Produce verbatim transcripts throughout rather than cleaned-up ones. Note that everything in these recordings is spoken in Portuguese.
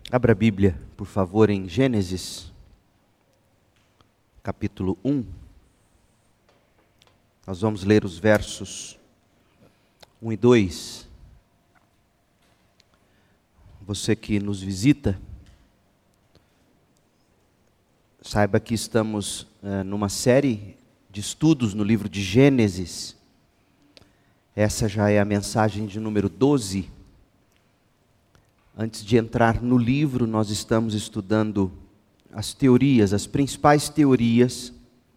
Abra a Bíblia, por favor, em Gênesis, capítulo um. Nós vamos ler os versos um e dois. Você que nos visita, saiba que estamos uh, numa série de estudos no livro de Gênesis. Essa já é a mensagem de número doze. Antes de entrar no livro, nós estamos estudando as teorias, as principais teorias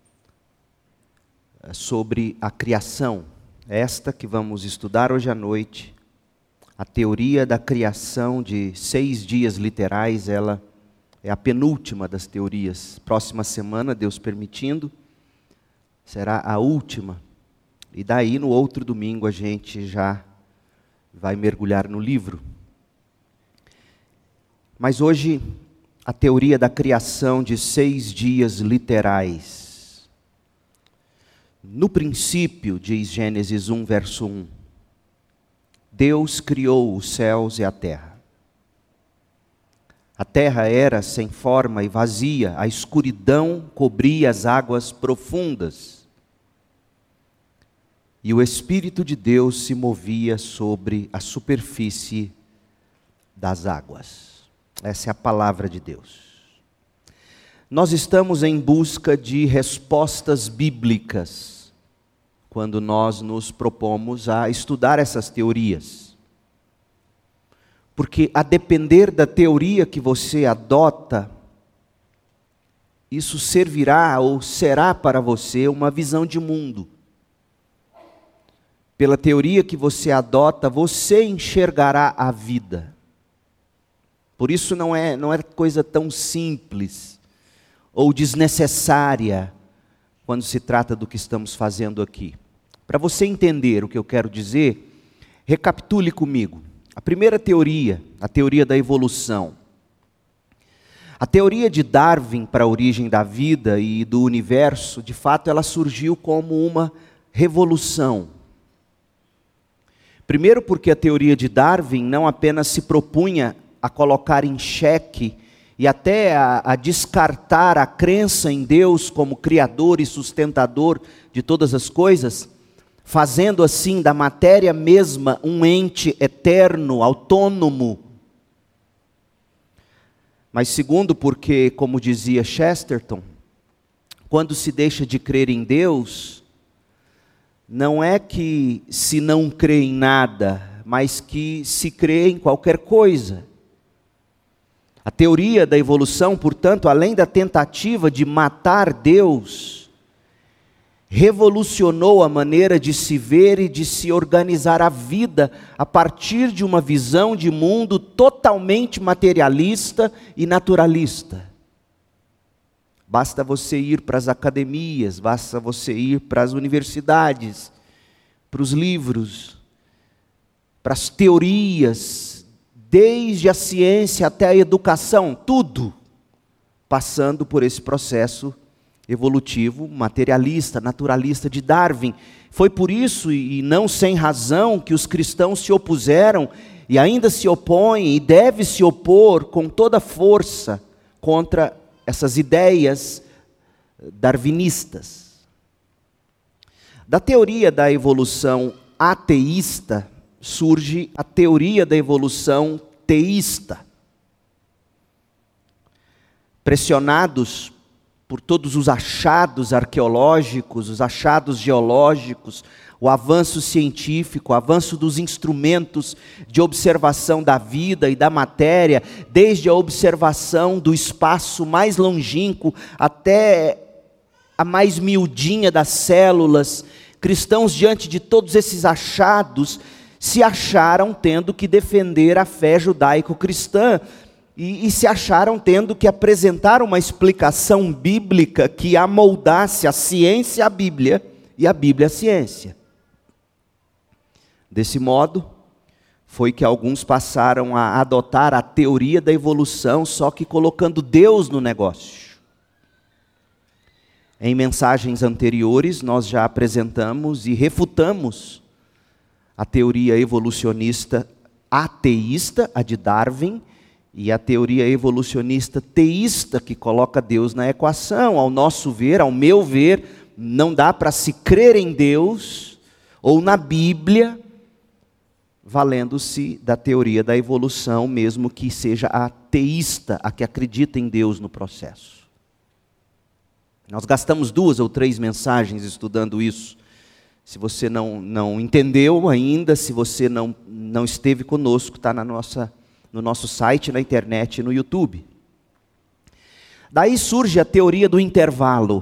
sobre a criação. Esta que vamos estudar hoje à noite, a teoria da criação de seis dias literais, ela é a penúltima das teorias. Próxima semana, Deus permitindo, será a última. E daí, no outro domingo, a gente já vai mergulhar no livro. Mas hoje, a teoria da criação de seis dias literais. No princípio, diz Gênesis um, verso um, Deus criou os céus e a terra. A terra era sem forma e vazia, a escuridão cobria as águas profundas. E o Espírito de Deus se movia sobre a superfície das águas. Essa é a palavra de Deus. Nós estamos em busca de respostas bíblicas quando nós nos propomos a estudar essas teorias. Porque a depender da teoria que você adota, isso servirá ou será para você uma visão de mundo. Pela teoria que você adota, você enxergará a vida. Por isso não é, não é coisa tão simples ou desnecessária quando se trata do que estamos fazendo aqui. Para você entender o que eu quero dizer, recapitule comigo. A primeira teoria, a teoria da evolução. A teoria de Darwin para a origem da vida e do universo, de fato, ela surgiu como uma revolução. Primeiro porque a teoria de Darwin não apenas se propunha a colocar em xeque e até a, a descartar a crença em Deus como criador e sustentador de todas as coisas, fazendo assim da matéria mesma um ente eterno, autônomo. Mas segundo porque, como dizia Chesterton, quando se deixa de crer em Deus, não é que se não crê em nada, mas que se crê em qualquer coisa. A teoria da evolução, portanto, além da tentativa de matar Deus, revolucionou a maneira de se ver e de se organizar a vida a partir de uma visão de mundo totalmente materialista e naturalista. Basta você ir para as academias, basta você ir para as universidades, para os livros, para as teorias, desde a ciência até a educação, tudo passando por esse processo evolutivo, materialista, naturalista de Darwin. Foi por isso, e não sem razão, que os cristãos se opuseram e ainda se opõem e devem se opor com toda força contra essas ideias darwinistas. Da teoria da evolução ateísta, surge a teoria da evolução teísta. Pressionados por todos os achados arqueológicos, os achados geológicos, o avanço científico, o avanço dos instrumentos de observação da vida e da matéria, desde a observação do espaço mais longínquo até a mais miudinha das células, cristãos, diante de todos esses achados, se acharam tendo que defender a fé judaico-cristã e, e se acharam tendo que apresentar uma explicação bíblica que amoldasse a ciência à Bíblia e a Bíblia à ciência. Desse modo, foi que alguns passaram a adotar a teoria da evolução, só que colocando Deus no negócio. Em mensagens anteriores, nós já apresentamos e refutamos a teoria evolucionista ateísta, a de Darwin, e a teoria evolucionista teísta, que coloca Deus na equação. Ao nosso ver, ao meu ver, não dá para se crer em Deus ou na Bíblia, valendo-se da teoria da evolução, mesmo que seja a teísta, a que acredita em Deus no processo. Nós gastamos duas ou três mensagens estudando isso. Se você não, não entendeu ainda, se você não, não esteve conosco, está na nossa, no nosso site, na internet e no YouTube. Daí surge a teoria do intervalo.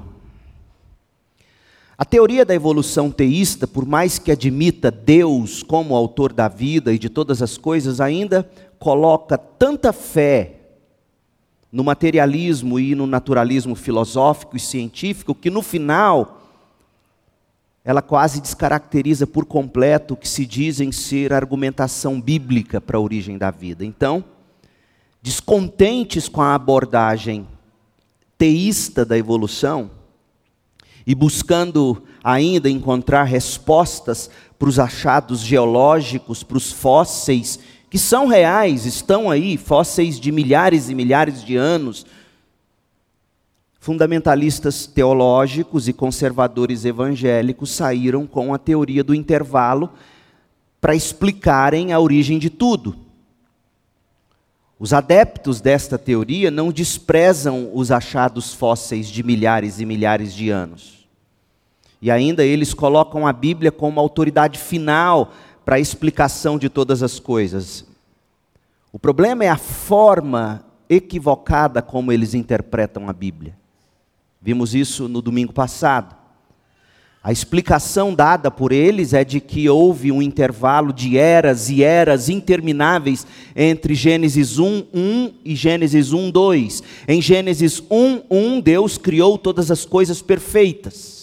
A teoria da evolução teísta, por mais que admita Deus como autor da vida e de todas as coisas, ainda coloca tanta fé no materialismo e no naturalismo filosófico e científico, que no final ela quase descaracteriza por completo o que se dizem ser argumentação bíblica para a origem da vida. Então, descontentes com a abordagem teísta da evolução, e buscando ainda encontrar respostas para os achados geológicos, para os fósseis, que são reais, estão aí, fósseis de milhares e milhares de anos. Fundamentalistas teológicos e conservadores evangélicos saíram com a teoria do intervalo para explicarem a origem de tudo. Os adeptos desta teoria não desprezam os achados fósseis de milhares e milhares de anos. E ainda eles colocam a Bíblia como autoridade final para a explicação de todas as coisas. O problema é a forma equivocada como eles interpretam a Bíblia. Vimos isso no domingo passado. A explicação dada por eles é de que houve um intervalo de eras e eras intermináveis entre Gênesis um, um e Gênesis um, dois. Em Gênesis um, um, Deus criou todas as coisas perfeitas.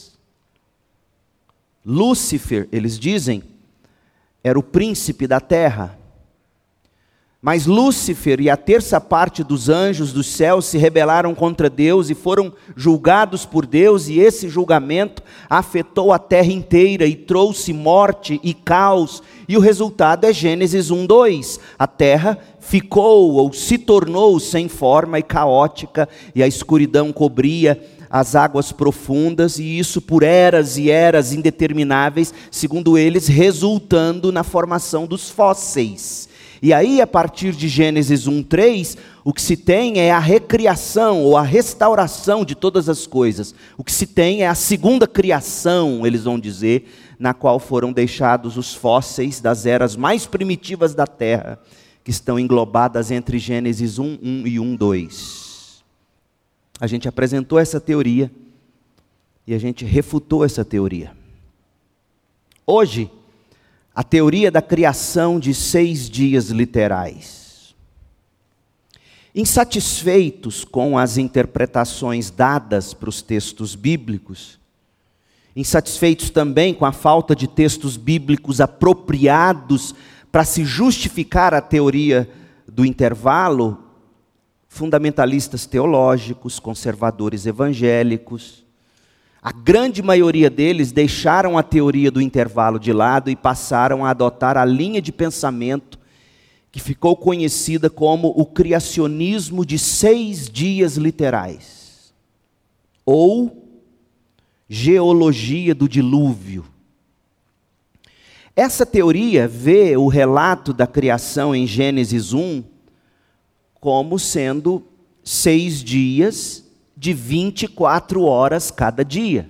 Lúcifer, eles dizem, era o príncipe da terra. Mas Lúcifer e a terça parte dos anjos dos céus se rebelaram contra Deus e foram julgados por Deus, e esse julgamento afetou a terra inteira e trouxe morte e caos, e o resultado é Gênesis um, dois. A terra ficou ou se tornou sem forma e caótica, e a escuridão cobria as águas profundas, e isso por eras e eras indetermináveis, segundo eles, resultando na formação dos fósseis. E aí, a partir de Gênesis um, três, o que se tem é a recriação ou a restauração de todas as coisas. O que se tem é a segunda criação, eles vão dizer, na qual foram deixados os fósseis das eras mais primitivas da terra, que estão englobadas entre Gênesis um, um e um, dois. A gente apresentou essa teoria e a gente refutou essa teoria. Hoje, a teoria da criação de seis dias literais. Insatisfeitos com as interpretações dadas para os textos bíblicos, insatisfeitos também com a falta de textos bíblicos apropriados para se justificar a teoria do intervalo, fundamentalistas teológicos, conservadores evangélicos, a grande maioria deles deixaram a teoria do intervalo de lado e passaram a adotar a linha de pensamento que ficou conhecida como o criacionismo de seis dias literais, ou geologia do dilúvio. Essa teoria vê o relato da criação em Gênesis um como sendo seis dias de vinte e quatro horas cada dia.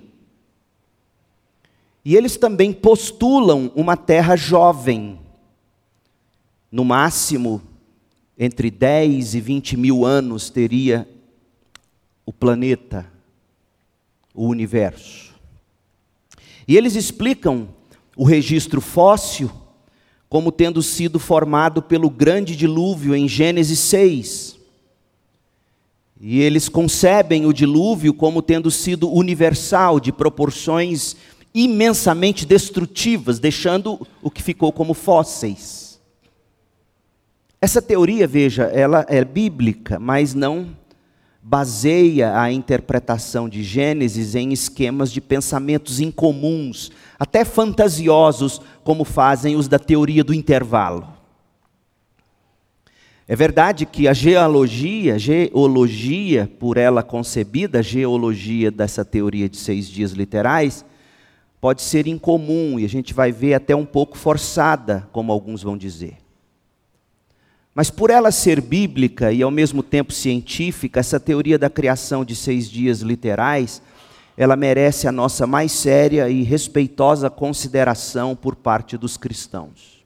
E eles também postulam uma terra jovem, no máximo entre dez e vinte mil anos teria o planeta, o universo. E eles explicam o registro fóssil como tendo sido formado pelo grande dilúvio em Gênesis seis. E eles concebem o dilúvio como tendo sido universal, de proporções imensamente destrutivas, deixando o que ficou como fósseis. Essa teoria, veja, ela é bíblica, mas não baseia a interpretação de Gênesis em esquemas de pensamentos incomuns, até fantasiosos, como fazem os da teoria do intervalo. É verdade que a geologia, geologia por ela concebida, a geologia dessa teoria de seis dias literais, pode ser incomum e a gente vai ver até um pouco forçada, como alguns vão dizer. Mas por ela ser bíblica e ao mesmo tempo científica, essa teoria da criação de seis dias literais, ela merece a nossa mais séria e respeitosa consideração por parte dos cristãos.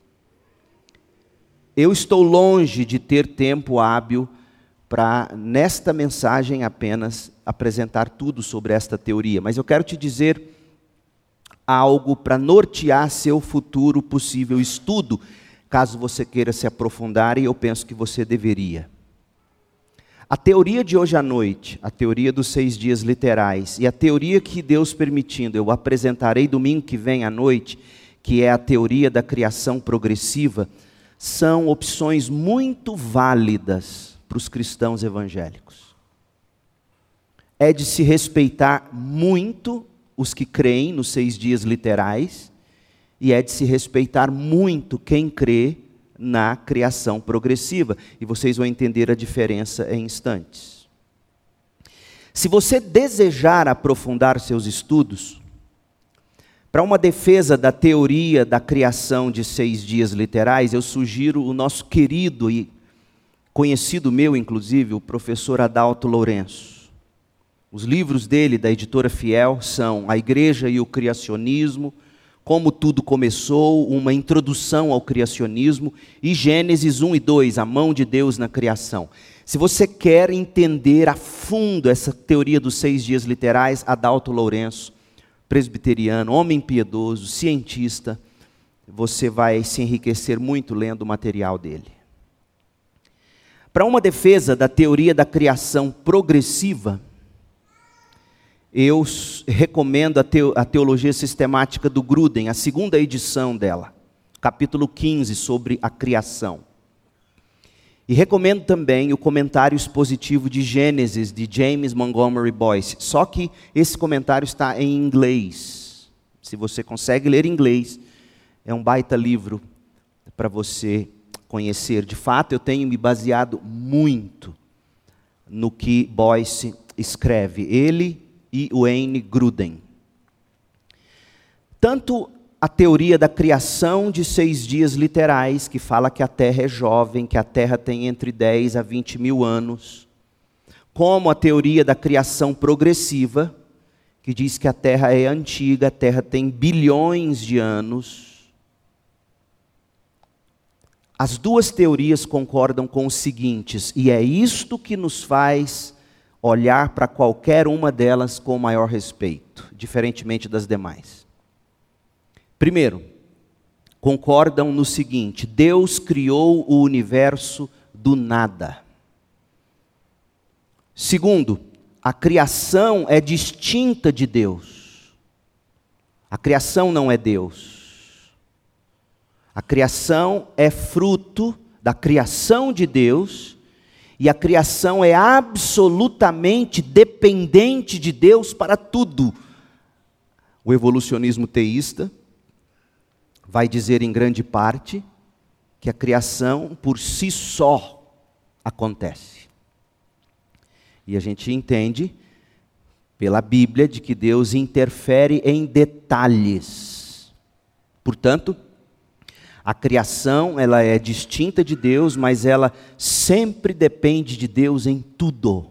Eu estou longe de ter tempo hábil para, nesta mensagem apenas, apresentar tudo sobre esta teoria, mas eu quero te dizer algo para nortear seu futuro possível estudo, caso você queira se aprofundar, e eu penso que você deveria. A teoria de hoje à noite, a teoria dos seis dias literais, e a teoria que Deus permitindo, eu apresentarei domingo que vem à noite, que é a teoria da criação progressiva, são opções muito válidas para os cristãos evangélicos. É de se respeitar muito os que creem nos seis dias literais, e é de se respeitar muito quem crê na criação progressiva. E vocês vão entender a diferença em instantes. Se você desejar aprofundar seus estudos, para uma defesa da teoria da criação de seis dias literais, eu sugiro o nosso querido e conhecido meu, inclusive, o professor Adalto Lourenço. Os livros dele, da editora Fiel, são A Igreja e o Criacionismo, Como Tudo Começou, uma introdução ao criacionismo, e Gênesis um e dois, a mão de Deus na criação. Se você quer entender a fundo essa teoria dos seis dias literais, Adalto Lourenço, presbiteriano, homem piedoso, cientista, você vai se enriquecer muito lendo o material dele. Para uma defesa da teoria da criação progressiva, eu recomendo a, teo, a Teologia Sistemática do Gruden, a segunda edição dela, capítulo quinze, sobre a criação. E recomendo também o comentário expositivo de Gênesis, de James Montgomery Boyce, só que esse comentário está em inglês. Se você consegue ler inglês, é um baita livro para você conhecer. De fato, eu tenho me baseado muito no que Boyce escreve, ele e Wayne Gruden. Tanto a teoria da criação de seis dias literais, que fala que a Terra é jovem, que a Terra tem entre dez a vinte mil anos, como a teoria da criação progressiva, que diz que a Terra é antiga, a Terra tem bilhões de anos. As duas teorias concordam com os seguintes, e é isto que nos faz olhar para qualquer uma delas com o maior respeito, diferentemente das demais. Primeiro, concordam no seguinte: Deus criou o universo do nada. Segundo, a criação é distinta de Deus. A criação não é Deus. A criação é fruto da criação de Deus, e a criação é absolutamente dependente de Deus para tudo. O evolucionismo teísta vai dizer em grande parte que a criação por si só acontece. E a gente entende pela Bíblia de que Deus interfere em detalhes. Portanto, a criação ela é distinta de Deus, mas ela sempre depende de Deus em tudo.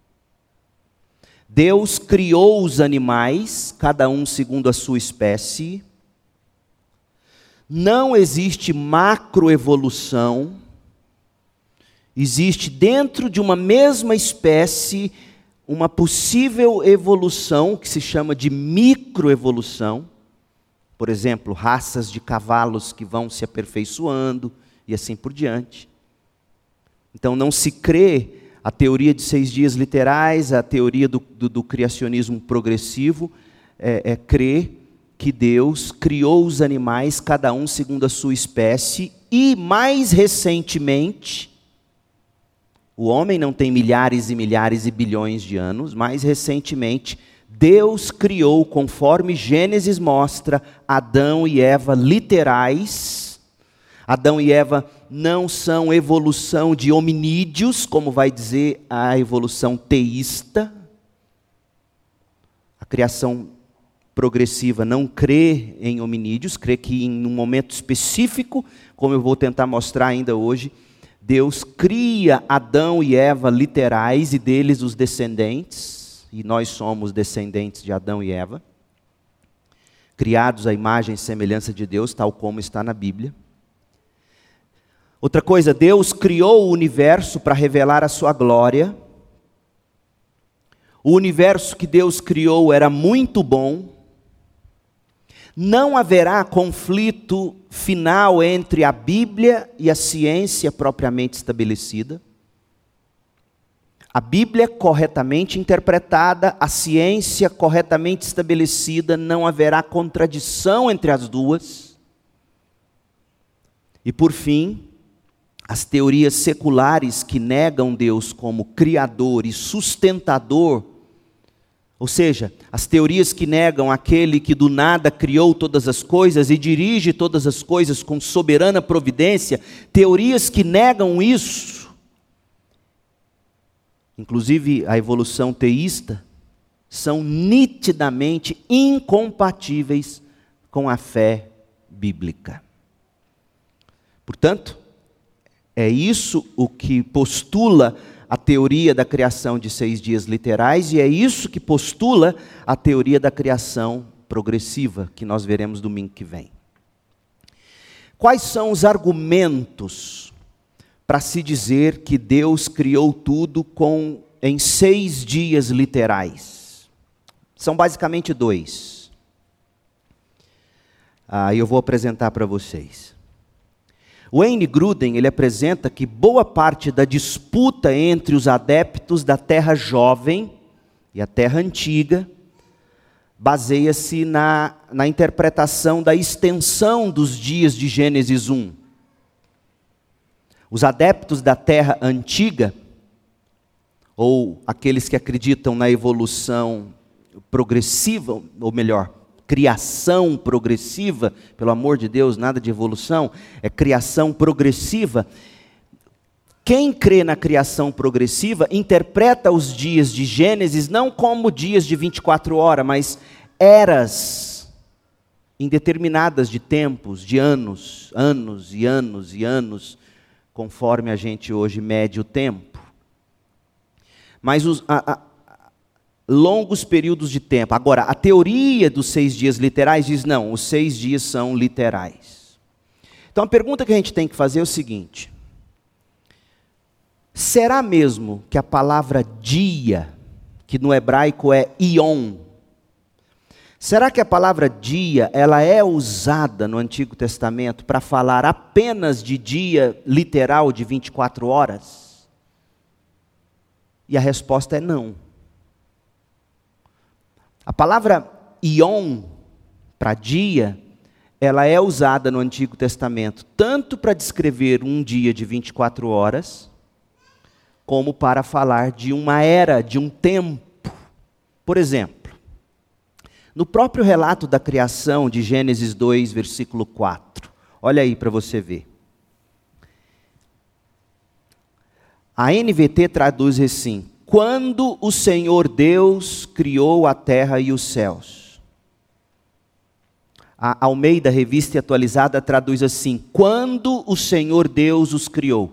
Deus criou os animais, cada um segundo a sua espécie. Não existe macroevolução. Existe dentro de uma mesma espécie uma possível evolução que se chama de microevolução. Por exemplo, raças de cavalos que vão se aperfeiçoando e assim por diante. Então não se crê a teoria de seis dias literais, a teoria do, do, do criacionismo progressivo, é, é crer que Deus criou os animais, cada um segundo a sua espécie, e mais recentemente, o homem não tem milhares e milhares e bilhões de anos, mais recentemente, Deus criou, conforme Gênesis mostra, Adão e Eva literais. Adão e Eva não são evolução de hominídeos, como vai dizer a evolução teísta. A criação progressiva não crê em hominídeos, crê que em um momento específico, como eu vou tentar mostrar ainda hoje, Deus cria Adão e Eva literais e deles os descendentes, e nós somos descendentes de Adão e Eva, criados à imagem e semelhança de Deus, tal como está na Bíblia. Outra coisa, Deus criou o universo para revelar a sua glória. O universo que Deus criou era muito bom. Não haverá conflito final entre a Bíblia e a ciência propriamente estabelecida. A Bíblia corretamente interpretada, a ciência corretamente estabelecida, não haverá contradição entre as duas. E por fim, as teorias seculares que negam Deus como criador e sustentador, ou seja, as teorias que negam aquele que do nada criou todas as coisas e dirige todas as coisas com soberana providência, teorias que negam isso, inclusive a evolução teísta, são nitidamente incompatíveis com a fé bíblica. Portanto, é isso o que postula a teoria da criação de seis dias literais, e é isso que postula a teoria da criação progressiva, que nós veremos domingo que vem. Quais são os argumentos para se dizer que Deus criou tudo com, em seis dias literais? São basicamente dois. Ah, eu vou apresentar para vocês. Wayne Grudem, ele apresenta que boa parte da disputa entre os adeptos da Terra Jovem e a Terra Antiga baseia-se na, na interpretação da extensão dos dias de Gênesis um. Os adeptos da Terra Antiga, ou aqueles que acreditam na evolução progressiva, ou melhor, criação progressiva, pelo amor de Deus, nada de evolução, é criação progressiva. Quem crê na criação progressiva interpreta os dias de Gênesis não como dias de vinte e quatro horas, mas eras indeterminadas de tempos, de anos, anos e anos e anos, conforme a gente hoje mede o tempo. Mas os, a, a, longos períodos de tempo. Agora, a teoria dos seis dias literais diz não, os seis dias são literais. Então a pergunta que a gente tem que fazer é o seguinte: será mesmo que a palavra dia, que no hebraico é ion, será que a palavra dia, ela é usada no Antigo Testamento para falar apenas de dia literal de vinte e quatro horas? E a resposta é não. A palavra ion, para dia, ela é usada no Antigo Testamento tanto para descrever um dia de vinte e quatro horas, como para falar de uma era, de um tempo. Por exemplo, no próprio relato da criação de Gênesis dois, versículo quatro, olha aí para você ver. A N V T traduz assim: quando o Senhor Deus criou a terra e os céus. A Almeida Revista Atualizada traduz assim: quando o Senhor Deus os criou.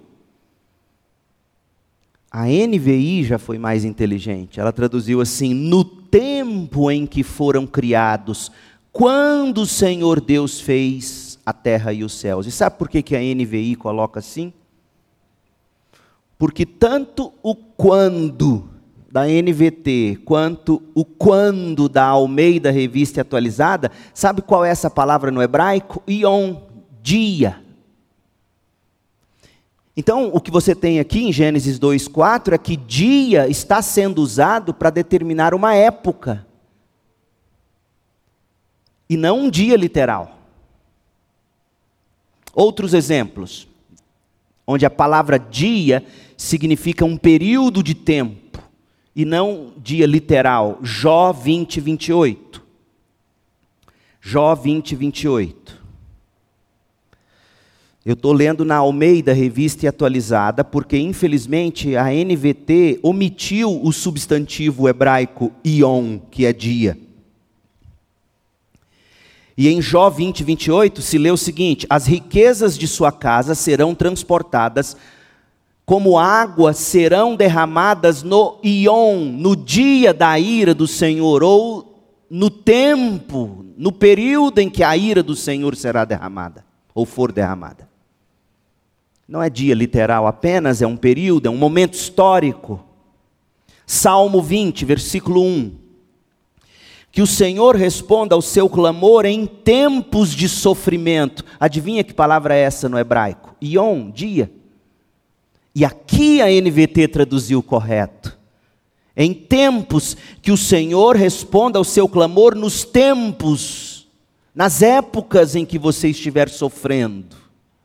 A N V I já foi mais inteligente, ela traduziu assim: no tempo em que foram criados, quando o Senhor Deus fez a terra e os céus. E sabe por que que a N V I coloca assim? Porque tanto o quando da N V T, quanto o quando da Almeida Revista Atualizada, sabe qual é essa palavra no hebraico? Ion, dia. Então, o que você tem aqui em Gênesis dois, quatro, é que dia está sendo usado para determinar uma época, e não um dia literal. Outros exemplos, onde a palavra dia significa um período de tempo, e não dia literal. Jó vinte, vinte e oito. Jó vinte, vinte e oito. Eu estou lendo na Almeida, Revista e Atualizada, porque infelizmente a N V T omitiu o substantivo hebraico ion, que é dia. E em Jó vinte, vinte e oito se lê o seguinte: as riquezas de sua casa serão transportadas, como água serão derramadas no ion, no dia da ira do Senhor, ou no tempo, no período em que a ira do Senhor será derramada, ou for derramada. Não é dia literal apenas, é um período, é um momento histórico. Salmo vinte, versículo um. Que o Senhor responda ao seu clamor em tempos de sofrimento. Adivinha que palavra é essa no hebraico? Ion, dia. E aqui a N V T traduziu correto. Em tempos que o Senhor responda ao seu clamor nos tempos, nas épocas em que você estiver sofrendo.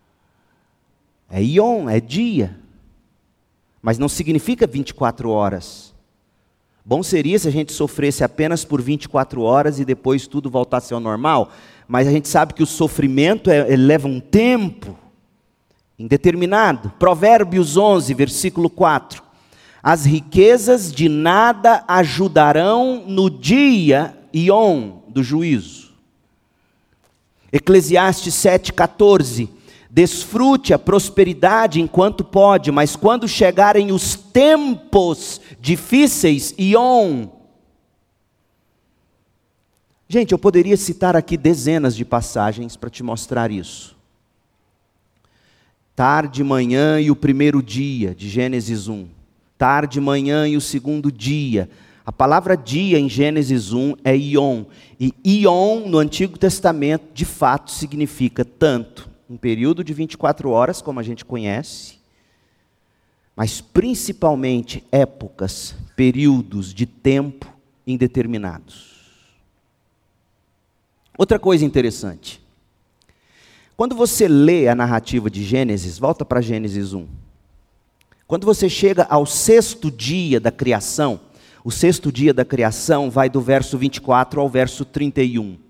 É ion, é dia. Mas não significa vinte e quatro horas. Bom seria se a gente sofresse apenas por vinte e quatro horas e depois tudo voltasse ao normal. Mas a gente sabe que o sofrimento é, ele leva um tempo indeterminado. Provérbios onze, versículo quatro. As riquezas de nada ajudarão no dia ion do juízo. Eclesiastes sete, quatorze. Desfrute a prosperidade enquanto pode, mas quando chegarem os tempos difíceis, ion. Gente, eu poderia citar aqui dezenas de passagens para te mostrar isso. Tarde, manhã e o primeiro dia, de Gênesis um. Tarde, manhã e o segundo dia. A palavra dia em Gênesis um é ion. E ion no Antigo Testamento, de fato, significa tanto um período de vinte e quatro horas, como a gente conhece, mas principalmente épocas, períodos de tempo indeterminados. Outra coisa interessante. Quando você lê a narrativa de Gênesis, volta para Gênesis um. Quando você chega ao sexto dia da criação, o sexto dia da criação vai do verso vinte e quatro ao verso trinta e um.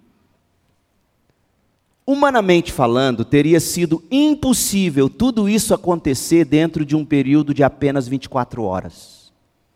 Humanamente falando, teria sido impossível tudo isso acontecer dentro de um período de apenas vinte e quatro horas.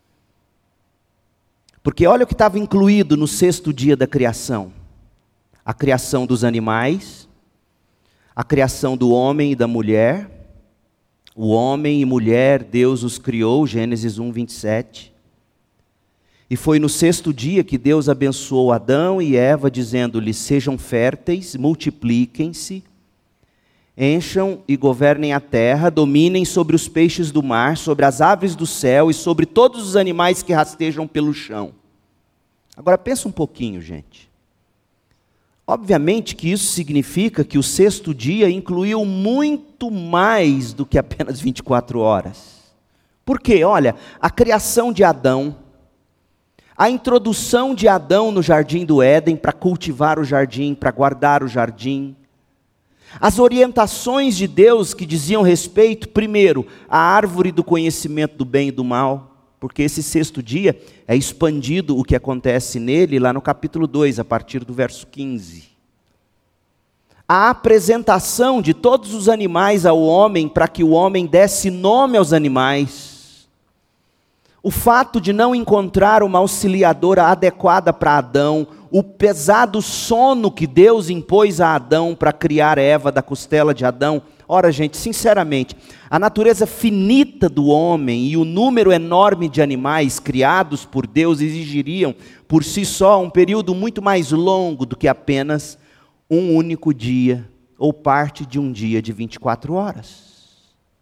Porque olha o que estava incluído no sexto dia da criação. A criação dos animais, a criação do homem e da mulher. O homem e mulher, Deus os criou, Gênesis um, vinte e sete. E foi no sexto dia que Deus abençoou Adão e Eva, dizendo-lhes: sejam férteis, multipliquem-se, encham e governem a terra, dominem sobre os peixes do mar, sobre as aves do céu e sobre todos os animais que rastejam pelo chão. Agora pensa um pouquinho, gente. Obviamente que isso significa que o sexto dia incluiu muito mais do que apenas vinte e quatro horas. Por quê? Olha, a criação de Adão, a introdução de Adão no jardim do Éden para cultivar o jardim, para guardar o jardim. As orientações de Deus que diziam respeito, primeiro, à árvore do conhecimento do bem e do mal, porque esse sexto dia é expandido o que acontece nele lá no capítulo dois, a partir do verso quinze. A apresentação de todos os animais ao homem para que o homem desse nome aos animais. O fato de não encontrar uma auxiliadora adequada para Adão, o pesado sono que Deus impôs a Adão para criar Eva da costela de Adão. Ora, gente, sinceramente, a natureza finita do homem e o número enorme de animais criados por Deus exigiriam, por si só, um período muito mais longo do que apenas um único dia, ou parte de um dia de vinte e quatro horas.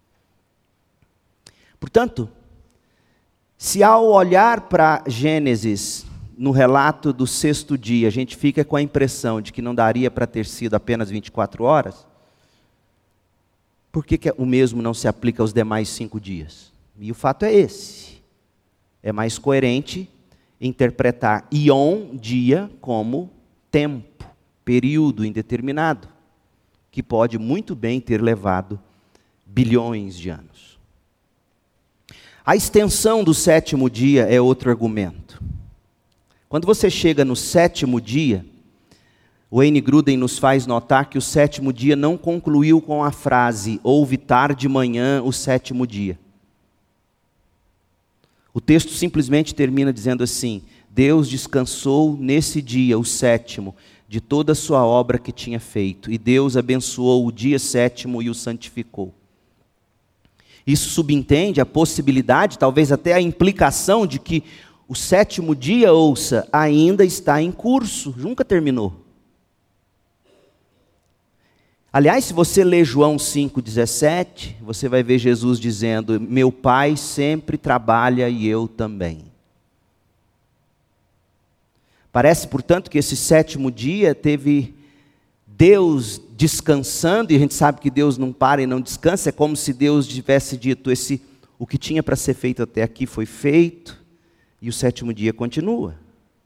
Portanto, se ao olhar para Gênesis, no relato do sexto dia, a gente fica com a impressão de que não daria para ter sido apenas vinte e quatro horas, por que, que o mesmo não se aplica aos demais cinco dias? E o fato é esse. É mais coerente interpretar ion, dia, como tempo, período indeterminado, que pode muito bem ter levado bilhões de anos. A extensão do sétimo dia é outro argumento. Quando você chega no sétimo dia, Wayne Grudem nos faz notar que o sétimo dia não concluiu com a frase, houve tarde de manhã o sétimo dia. O texto simplesmente termina dizendo assim, Deus descansou nesse dia, o sétimo, de toda a sua obra que tinha feito, e Deus abençoou o dia sétimo e o santificou. Isso subentende a possibilidade, talvez até a implicação de que o sétimo dia, ouça, ainda está em curso, nunca terminou. Aliás, se você ler João cinco, dezessete, você vai ver Jesus dizendo, meu Pai sempre trabalha e eu também. Parece, portanto, que esse sétimo dia teve Deus descansando, e a gente sabe que Deus não para e não descansa, é como se Deus tivesse dito, esse, o que tinha para ser feito até aqui foi feito, e o sétimo dia continua.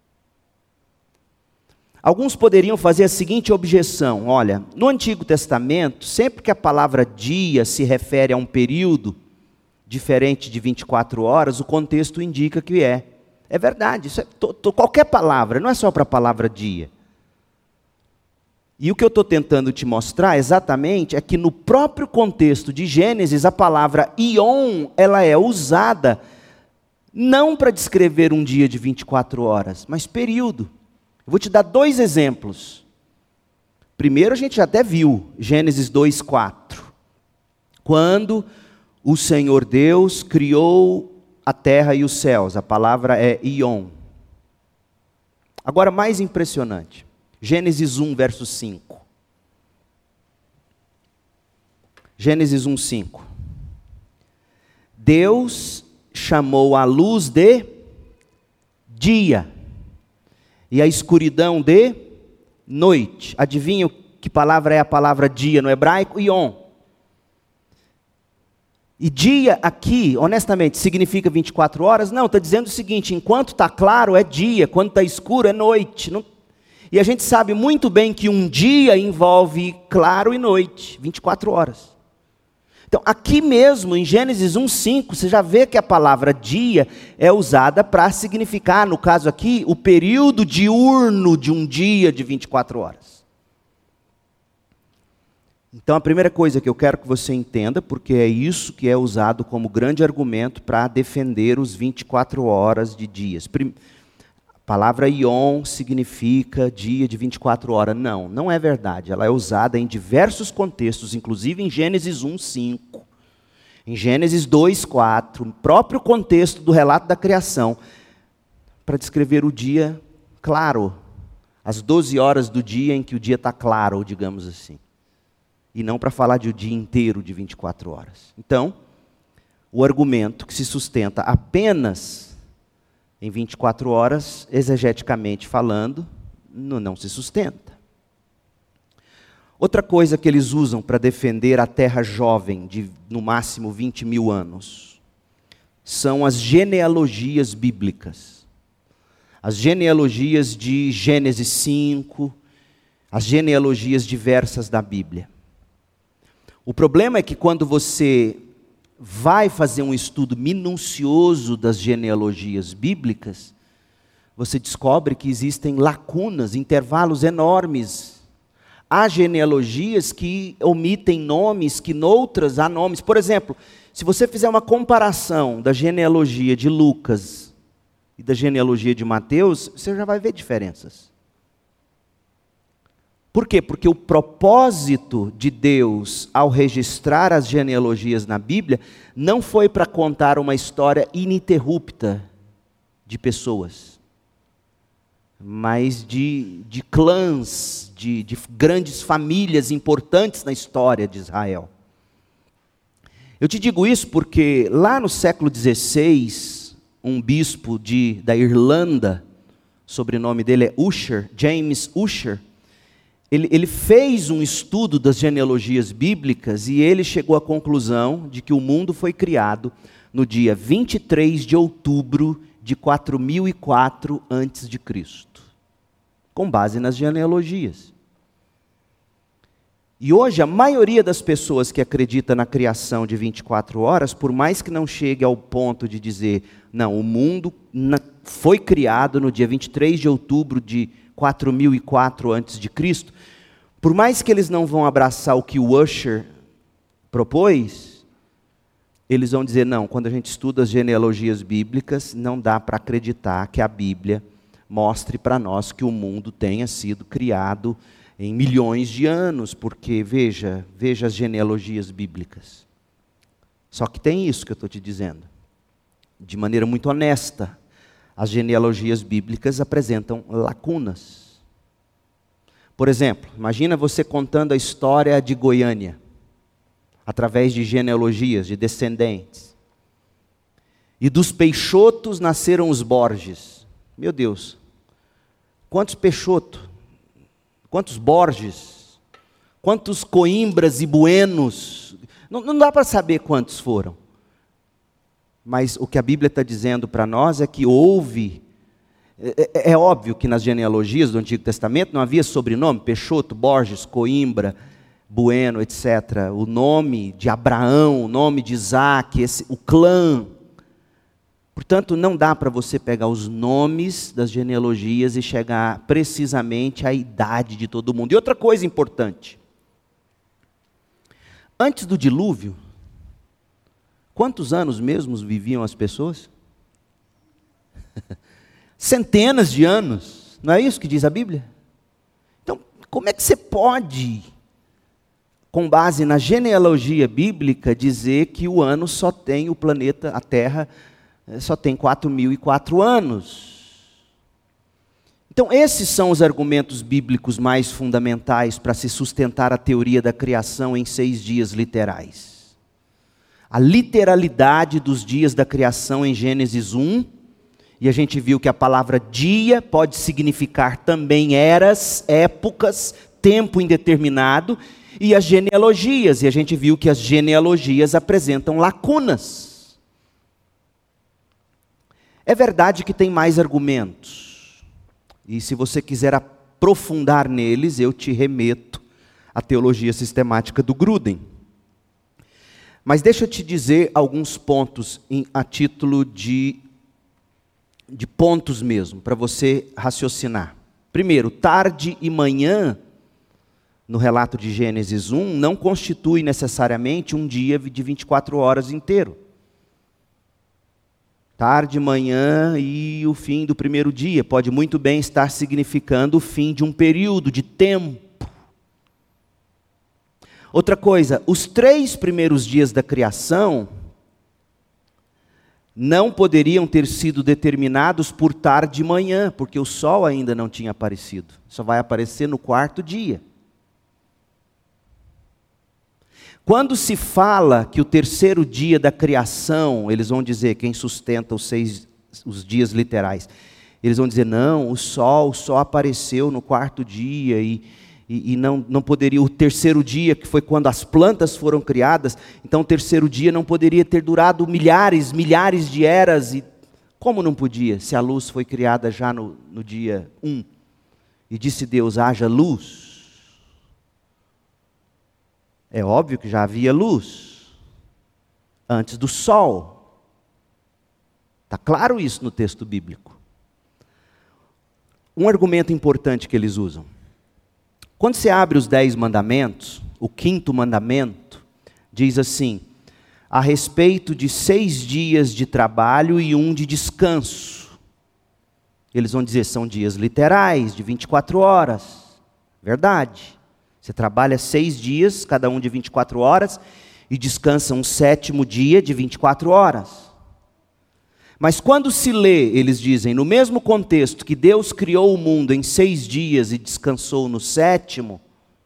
Alguns poderiam fazer a seguinte objeção, olha, no Antigo Testamento, sempre que a palavra dia se refere a um período diferente de vinte e quatro horas, o contexto indica que é. É verdade, isso é, to, to, qualquer palavra, não é só para a palavra dia. E o que eu estou tentando te mostrar exatamente é que no próprio contexto de Gênesis, a palavra ion, ela é usada não para descrever um dia de vinte e quatro horas, mas período. Eu vou te dar dois exemplos. Primeiro a gente já até viu, Gênesis dois, quatro. Quando o Senhor Deus criou a terra e os céus, a palavra é ion. Agora mais impressionante, Gênesis um, verso cinco. Gênesis um, cinco. Deus chamou a luz de dia e a escuridão de noite. Adivinha que palavra é a palavra dia no hebraico? Ion. E dia aqui, honestamente, significa vinte e quatro horas? Não, está dizendo o seguinte, enquanto está claro é dia, quando está escuro é noite. Não... E a gente sabe muito bem que um dia envolve claro e noite, vinte e quatro horas. Então, aqui mesmo, em Gênesis um, cinco, você já vê que a palavra dia é usada para significar, no caso aqui, o período diurno de um dia de vinte e quatro horas. Então, a primeira coisa que eu quero que você entenda, porque é isso que é usado como grande argumento para defender os vinte e quatro horas de dias. A palavra ion significa dia de vinte e quatro horas. Não, não é verdade. Ela é usada em diversos contextos, inclusive em Gênesis um, cinco, em Gênesis dois, quatro, no próprio contexto do relato da criação, para descrever o dia claro, as doze horas do dia em que o dia está claro, digamos assim. E não para falar de o dia inteiro de vinte e quatro horas. Então, o argumento que se sustenta apenas em vinte e quatro horas, exegeticamente falando, não, não se sustenta. Outra coisa que eles usam para defender a terra jovem, de no máximo vinte mil anos, são as genealogias bíblicas. As genealogias de Gênesis cinco, as genealogias diversas da Bíblia. O problema é que quando você vai fazer um estudo minucioso das genealogias bíblicas, você descobre que existem lacunas, intervalos enormes. Há genealogias que omitem nomes, que noutras há nomes. Por exemplo, se você fizer uma comparação da genealogia de Lucas e da genealogia de Mateus, você já vai ver diferenças. Por quê? Porque o propósito de Deus ao registrar as genealogias na Bíblia não foi para contar uma história ininterrupta de pessoas, mas de, de clãs, de, de grandes famílias importantes na história de Israel. Eu te digo isso porque lá no século dezesseis, um bispo de, da Irlanda, o sobrenome dele é Ussher, James Ussher, Ele, ele fez um estudo das genealogias bíblicas e ele chegou à conclusão de que o mundo foi criado no dia vinte e três de outubro de quatro mil e quatro antes de Cristo, com base nas genealogias. E hoje a maioria das pessoas que acredita na criação de vinte e quatro horas, por mais que não chegue ao ponto de dizer, não, o mundo foi criado no dia vinte e três de outubro de quatro mil e quatro antes de Cristo, por mais que eles não vão abraçar o que o Ussher propôs, eles vão dizer, não, quando a gente estuda as genealogias bíblicas, não dá para acreditar que a Bíblia mostre para nós que o mundo tenha sido criado em milhões de anos, porque, veja, veja as genealogias bíblicas. Só que tem isso que eu estou te dizendo. De maneira muito honesta, as genealogias bíblicas apresentam lacunas. Por exemplo, imagina você contando a história de Goiânia, através de genealogias, de descendentes. E dos Peixotos nasceram os Borges. Meu Deus, quantos Peixoto? Quantos Borges? Quantos Coimbras e Buenos? Não, não dá para saber quantos foram. Mas o que a Bíblia está dizendo para nós é que houve... É, é, é óbvio que nas genealogias do Antigo Testamento não havia sobrenome, Peixoto, Borges, Coimbra, Bueno, etcétera. O nome de Abraão, o nome de Isaac, esse, o clã. Portanto, não dá para você pegar os nomes das genealogias e chegar precisamente à idade de todo mundo. E outra coisa importante. Antes do dilúvio, quantos anos mesmo viviam as pessoas? Centenas de anos. Não é isso que diz a Bíblia? Então, como é que você pode, com base na genealogia bíblica, dizer que o ano só tem, o planeta, a Terra, só tem quatro mil e quatro anos? Então, esses são os argumentos bíblicos mais fundamentais para se sustentar a teoria da criação em seis dias literais. A literalidade dos dias da criação em Gênesis um, e a gente viu que a palavra dia pode significar também eras, épocas, tempo indeterminado, e as genealogias, e a gente viu que as genealogias apresentam lacunas. É verdade que tem mais argumentos, e se você quiser aprofundar neles, eu te remeto à teologia sistemática do Gruden. Mas deixa eu te dizer alguns pontos em, a título de, de pontos mesmo, para você raciocinar. Primeiro, tarde e manhã, no relato de Gênesis um, não constitui necessariamente um dia de vinte e quatro horas inteiro. Tarde, manhã e o fim do primeiro dia pode muito bem estar significando o fim de um período de tempo. Outra coisa, os três primeiros dias da criação não poderiam ter sido determinados por tarde e manhã, porque o sol ainda não tinha aparecido. Só vai aparecer no quarto dia. Quando se fala que o terceiro dia da criação, eles vão dizer, quem sustenta os seis, os dias literais, eles vão dizer, não, o sol só apareceu no quarto dia, e, e, e não, não poderia, o terceiro dia, que foi quando as plantas foram criadas, então o terceiro dia não poderia ter durado milhares, milhares de eras, e como não podia, se a luz foi criada já no, no dia um, e disse Deus, haja luz. É óbvio que já havia luz antes do sol. Está claro isso no texto bíblico. Um argumento importante que eles usam. Quando você abre os dez mandamentos, o quinto mandamento diz assim, a respeito de seis dias de trabalho e um de descanso. Eles vão dizer, são dias literais, de vinte e quatro horas. Verdade. Você trabalha seis dias, cada um de vinte e quatro horas, e descansa um sétimo dia de vinte e quatro horas. Mas quando se lê, eles dizem, no mesmo contexto que Deus criou o mundo em seis dias e descansou no sétimo,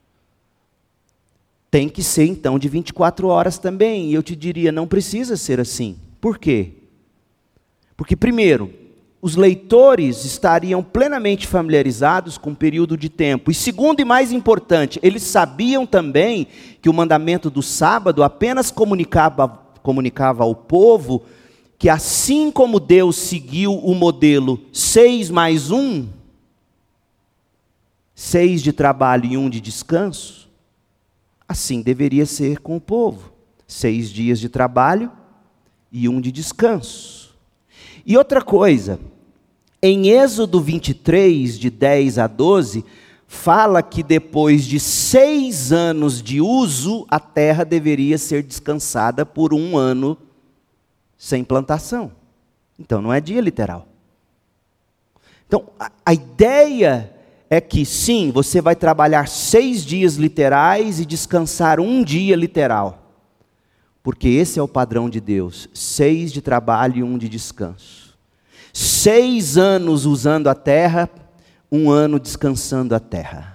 tem que ser então de vinte e quatro horas também. E eu te diria, não precisa ser assim. Por quê? Porque primeiro, os leitores estariam plenamente familiarizados com o período de tempo. E segundo e mais importante, eles sabiam também que o mandamento do sábado apenas comunicava, comunicava ao povo que assim como Deus seguiu o modelo seis mais um, seis de trabalho e um de descanso, Assim deveria ser com o povo. Seis dias de trabalho e um de descanso. E outra coisa, em Êxodo vinte e três, de dez a doze, fala que depois de seis anos de uso, a terra deveria ser descansada por um ano sem plantação. Então não é dia literal. Então a, a ideia é que sim, você vai trabalhar seis dias literais e descansar um dia literal. Porque esse é o padrão de Deus, seis de trabalho e um de descanso. Seis anos usando a terra, um ano descansando a terra.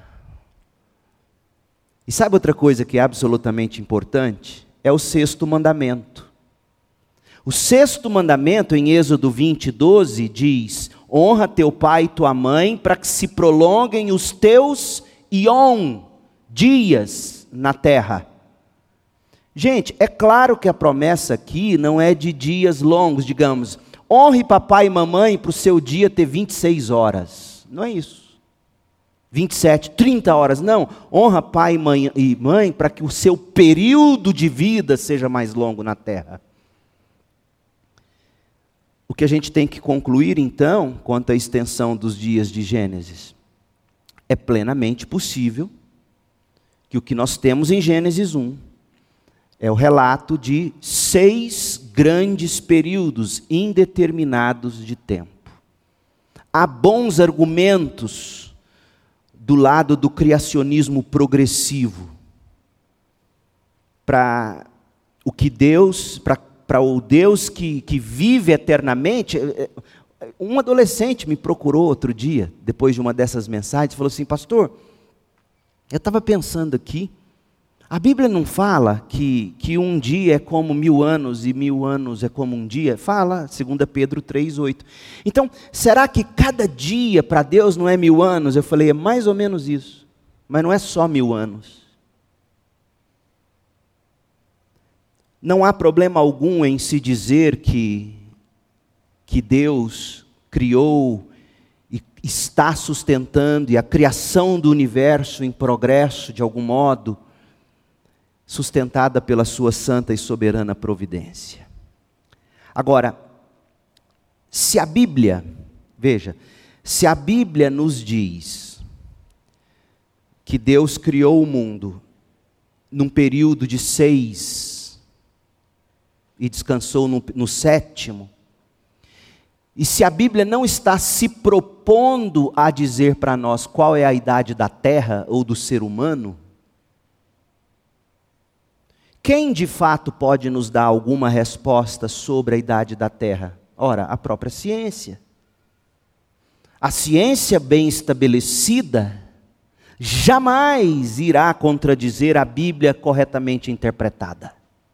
E sabe outra coisa que é absolutamente importante? É o sexto mandamento. O sexto mandamento, em Êxodo vinte, doze, diz: honra teu pai e tua mãe, para que se prolonguem os teus ion, dias na terra. Gente, é claro que a promessa aqui não é de dias longos, digamos, honre papai e mamãe para o seu dia ter vinte e seis horas. Não é isso. vinte e sete, trinta horas. Não. Honra pai e mãe, e mãe para que o seu período de vida seja mais longo na terra. O que a gente tem que concluir, então, quanto à extensão dos dias de Gênesis, é plenamente possível que o que nós temos em Gênesis um é o relato de seis grandes períodos indeterminados de tempo. Há bons argumentos do lado do criacionismo progressivo para o que Deus, para para o Deus que, que vive eternamente. Um adolescente me procurou outro dia, depois de uma dessas mensagens, falou assim: pastor, eu estava pensando aqui, a Bíblia não fala que, que um dia é como mil anos e mil anos é como um dia? Fala, dois Pedro três, oito. Então, será que cada dia para Deus não é mil anos? Eu falei, é mais ou menos isso, mas não é só mil anos. Não há problema algum em se dizer que, que Deus criou e está sustentando, e a criação do universo em progresso, de algum modo, sustentada pela sua santa e soberana providência. Agora, se a Bíblia, veja, se a Bíblia nos diz que Deus criou o mundo num período de seis e descansou no, no sétimo, e se a Bíblia não está se propondo a dizer para nós qual é a idade da terra ou do ser humano, quem de fato pode nos dar alguma resposta sobre a idade da terra? Ora, a própria ciência. A ciência bem estabelecida jamais irá contradizer a Bíblia corretamente interpretada.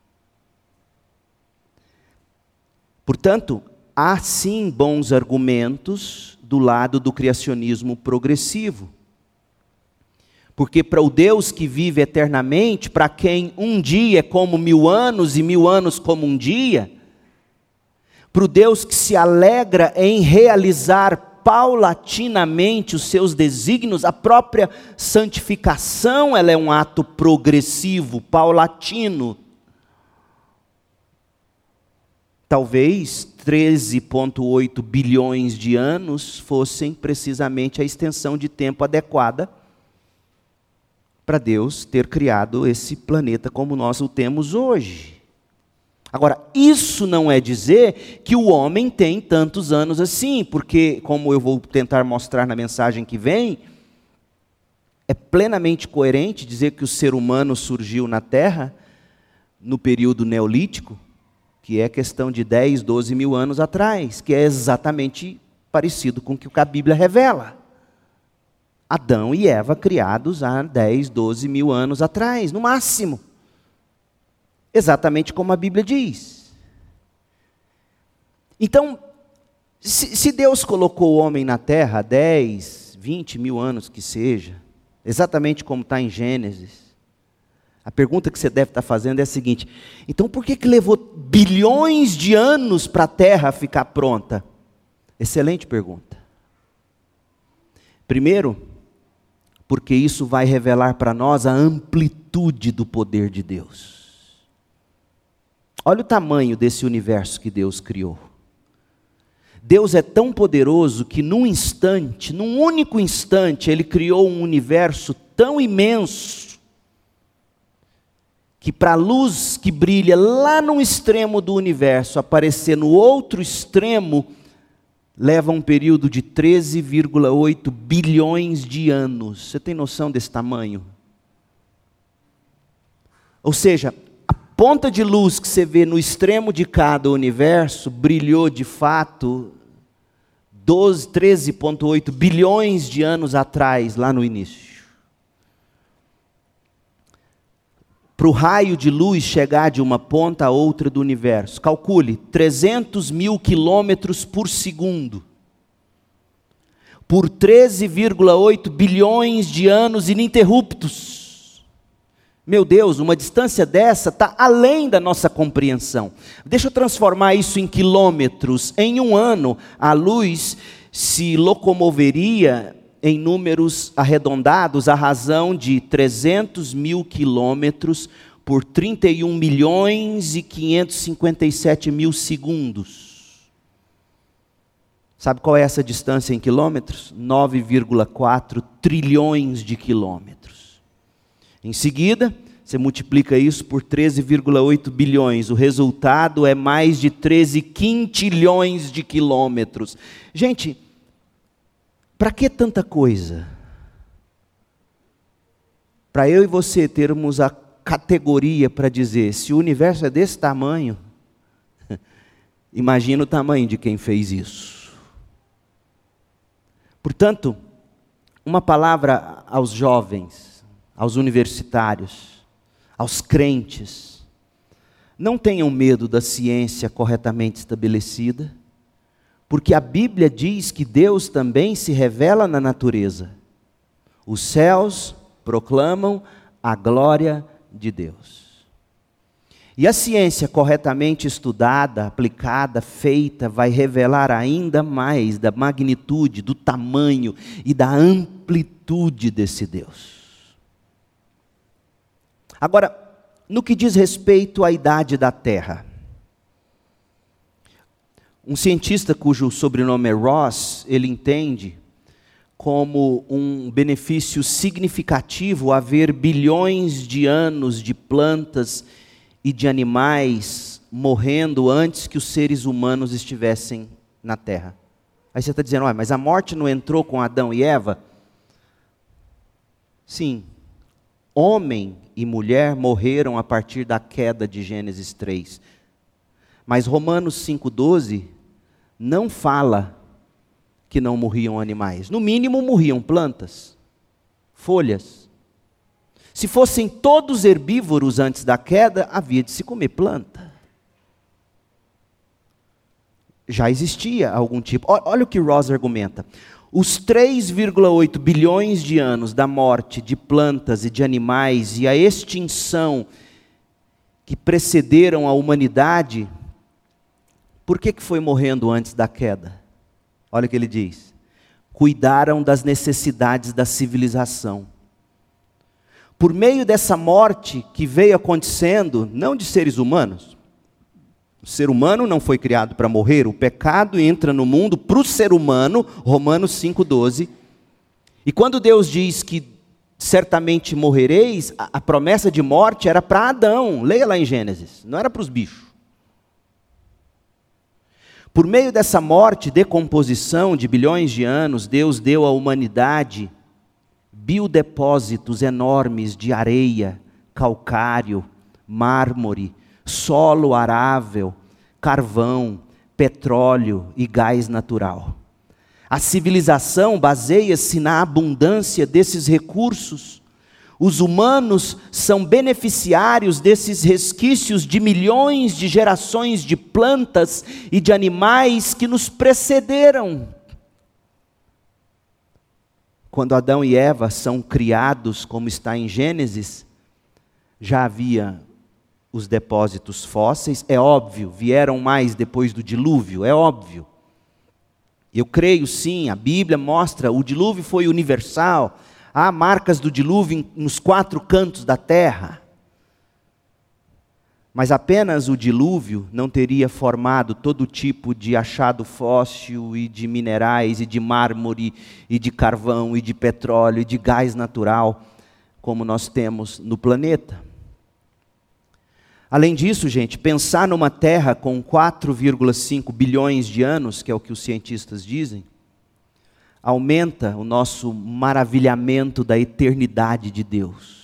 Portanto, há sim bons argumentos do lado do criacionismo progressivo. Porque para o Deus que vive eternamente, para quem um dia é como mil anos e mil anos como um dia, para o Deus que se alegra em realizar paulatinamente os seus desígnios, a própria santificação, ela é um ato progressivo, paulatino. Talvez treze vírgula oito bilhões de anos fossem precisamente a extensão de tempo adequada para Deus ter criado esse planeta como nós o temos hoje. Agora, isso não é dizer que o homem tem tantos anos assim, porque, como eu vou tentar mostrar na mensagem que vem, é plenamente coerente dizer que o ser humano surgiu na Terra no período neolítico, que é questão de dez, doze mil anos atrás, que é exatamente parecido com o que a Bíblia revela. Adão e Eva criados há dez, doze mil anos atrás, no máximo. Exatamente como a Bíblia diz. Então, se, se Deus colocou o homem na terra há dez, vinte mil anos que seja, exatamente como está em Gênesis, a pergunta que você deve estar fazendo é a seguinte: então por que que levou bilhões de anos para a terra ficar pronta? Excelente pergunta. Primeiro, porque isso vai revelar para nós a amplitude amplitude do poder de Deus. Olha o tamanho desse universo que Deus criou. Deus é tão poderoso que num instante, num único instante, Ele criou um universo tão imenso, que para a luz que brilha lá no extremo do universo aparecer no outro extremo, leva um período de treze vírgula oito bilhões de anos. Você tem noção desse tamanho? Ou seja, a ponta de luz que você vê no extremo de cada universo brilhou de fato doze, treze vírgula oito bilhões de anos atrás, lá no início. Para o raio de luz chegar de uma ponta a outra do universo, calcule, trezentos mil quilômetros por segundo, por treze vírgula oito bilhões de anos ininterruptos. Meu Deus, uma distância dessa está além da nossa compreensão. Deixa eu transformar isso em quilômetros. Em um ano, a luz se locomoveria em números arredondados, a razão de trezentos mil quilômetros por trinta e um milhões e quinhentos e cinquenta e sete mil segundos. Sabe qual é essa distância em quilômetros? nove vírgula quatro trilhões de quilômetros. Em seguida, você multiplica isso por treze vírgula oito bilhões. O resultado é mais de treze quintilhões de quilômetros. Gente, para que tanta coisa? Para eu e você termos a categoria para dizer, se o universo é desse tamanho, imagina o tamanho de quem fez isso. Portanto, uma palavra aos jovens, aos universitários, aos crentes: não tenham medo da ciência corretamente estabelecida, porque a Bíblia diz que Deus também se revela na natureza. Os céus proclamam a glória de Deus. E a ciência corretamente estudada, aplicada, feita, vai revelar ainda mais da magnitude, do tamanho e da amplitude desse Deus. Agora, no que diz respeito à idade da Terra, um cientista cujo sobrenome é Ross, ele entende como um benefício significativo haver bilhões de anos de plantas e de animais morrendo antes que os seres humanos estivessem na Terra. Aí você está dizendo, mas a morte não entrou com Adão e Eva? Sim, homem e mulher morreram a partir da queda de Gênesis três. Mas Romanos cinco, doze não fala que não morriam animais. No mínimo morriam plantas, folhas. Se fossem todos herbívoros antes da queda, havia de se comer planta. Já existia algum tipo. Olha o que Ross argumenta. Os três vírgula oito bilhões de anos da morte de plantas e de animais e a extinção que precederam a humanidade, por que que foi morrendo antes da queda? Olha o que ele diz. Cuidaram das necessidades da civilização. Por meio dessa morte que veio acontecendo, não de seres humanos. O ser humano não foi criado para morrer. O pecado entra no mundo para o ser humano, Romanos cinco, doze. E quando Deus diz que certamente morrereis, a, a promessa de morte era para Adão. Leia lá em Gênesis, não era para os bichos. Por meio dessa morte, decomposição de bilhões de anos, Deus deu à humanidade biodepósitos enormes de areia, calcário, mármore, solo arável, carvão, petróleo e gás natural. A civilização baseia-se na abundância desses recursos. Os humanos são beneficiários desses resquícios de milhões de gerações de plantas e de animais que nos precederam. Quando Adão e Eva são criados, como está em Gênesis, já havia os depósitos fósseis, é óbvio, vieram mais depois do dilúvio, é óbvio. Eu creio sim, a Bíblia mostra, o dilúvio foi universal. há marcas do dilúvio nos quatro cantos da terra. Mas apenas o dilúvio não teria formado todo tipo de achado fóssil e de minerais e de mármore e de carvão e de petróleo e de gás natural como nós temos no planeta. Além disso, gente, pensar numa Terra com quatro vírgula cinco bilhões de anos, que é o que os cientistas dizem, aumenta o nosso maravilhamento da eternidade de Deus.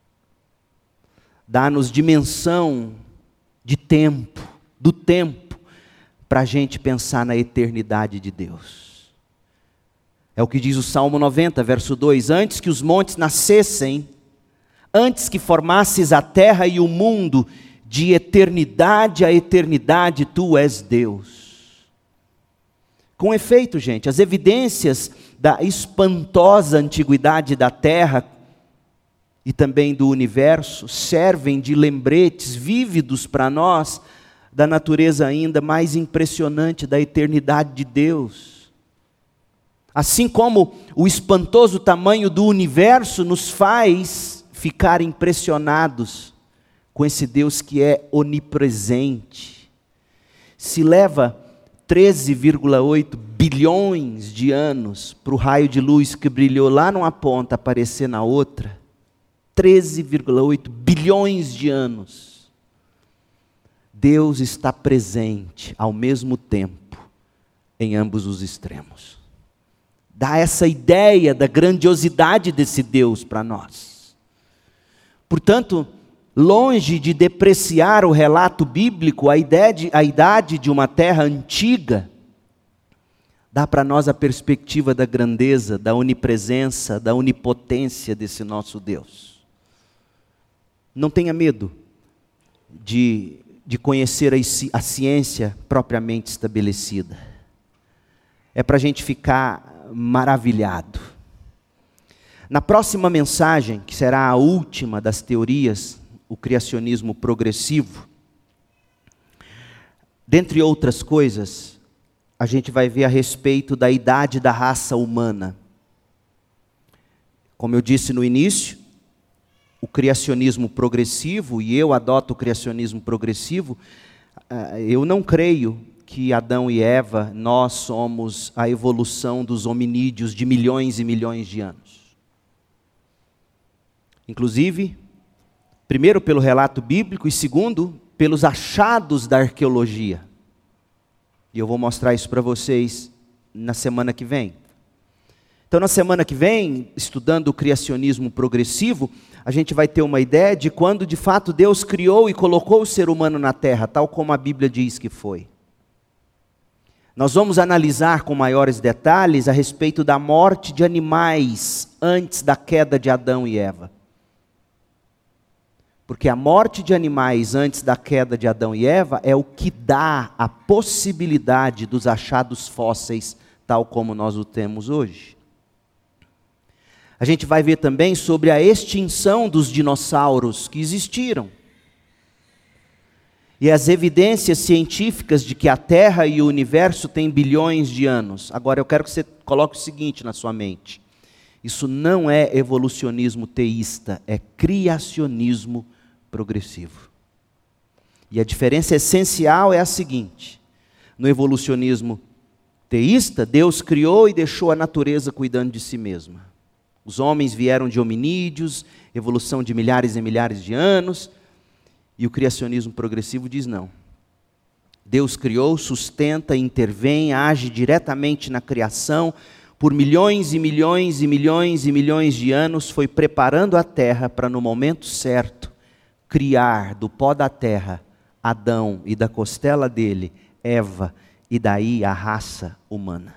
Dá-nos dimensão de tempo, do tempo, para a gente pensar na eternidade de Deus. É o que diz o Salmo noventa, verso dois, antes que os montes nascessem, antes que formasses a terra e o mundo, de eternidade a eternidade, tu és Deus. Com efeito, gente, as evidências da espantosa antiguidade da terra e também do universo servem de lembretes vívidos para nós da natureza ainda mais impressionante da eternidade de Deus. Assim como o espantoso tamanho do universo nos faz ficar impressionados com esse Deus que é onipresente. Se leva treze vírgula oito bilhões de anos para o raio de luz que brilhou lá numa ponta aparecer na outra, treze vírgula oito bilhões de anos, Deus está presente ao mesmo tempo em ambos os extremos. Dá essa ideia da grandiosidade desse Deus para nós. Portanto, longe de depreciar o relato bíblico, a, ideia de, a idade de uma terra antiga, dá para nós a perspectiva da grandeza, da onipresença, da onipotência desse nosso Deus. Não tenha medo de, de conhecer a, a ciência propriamente estabelecida. É para a gente ficar maravilhado. Na próxima mensagem, que será a última das teorias, o criacionismo progressivo, dentre outras coisas, a gente vai ver a respeito da idade da raça humana. Como eu disse no início, o criacionismo progressivo, e eu adoto o criacionismo progressivo, eu não creio que Adão e Eva, nós somos a evolução dos hominídeos de milhões e milhões de anos. Inclusive, primeiro pelo relato bíblico e segundo, pelos achados da arqueologia. E eu vou mostrar isso para vocês na semana que vem. Então, na semana que vem, estudando o criacionismo progressivo, a gente vai ter uma ideia de quando de fato Deus criou e colocou o ser humano na terra, tal como a Bíblia diz que foi. Nós vamos analisar com maiores detalhes a respeito da morte de animais antes da queda de Adão e Eva. Porque a morte de animais antes da queda de Adão e Eva é o que dá a possibilidade dos achados fósseis, tal como nós o temos hoje. A gente vai ver também sobre a extinção dos dinossauros que existiram. E as evidências científicas de que a Terra e o universo têm bilhões de anos. Agora eu quero que você coloque o seguinte na sua mente. Isso não é evolucionismo teísta, é criacionismo progressivo. E a diferença essencial é a seguinte: no evolucionismo teísta, Deus criou e deixou a natureza cuidando de si mesma. Os homens vieram de hominídeos, evolução de milhares e milhares de anos, e o criacionismo progressivo diz não. Deus criou, sustenta, intervém, age diretamente na criação, por milhões e milhões e milhões e milhões de anos, foi preparando a terra para no momento certo, criar do pó da terra Adão e da costela dele, Eva, e daí a raça humana.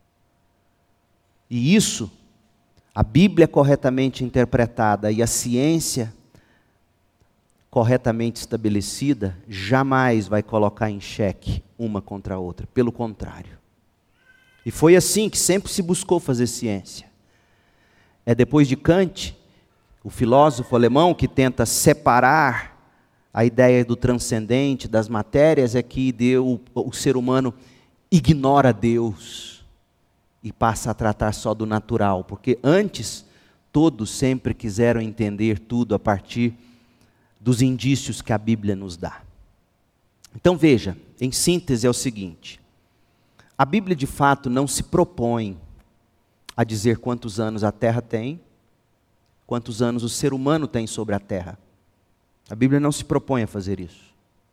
E isso, a Bíblia corretamente interpretada e a ciência corretamente estabelecida, jamais vai colocar em xeque uma contra a outra, pelo contrário. E foi assim que sempre se buscou fazer ciência. É depois de Kant, o filósofo alemão que tenta separar a ideia do transcendente das matérias, é que deu, o, o ser humano ignora Deus e passa a tratar só do natural, porque antes Todos sempre quiseram entender tudo a partir dos indícios que a Bíblia nos dá. Então veja, em síntese é o seguinte: a Bíblia de fato não se propõe a dizer quantos anos a Terra tem, quantos anos o ser humano tem sobre a Terra. A Bíblia não se propõe a fazer isso.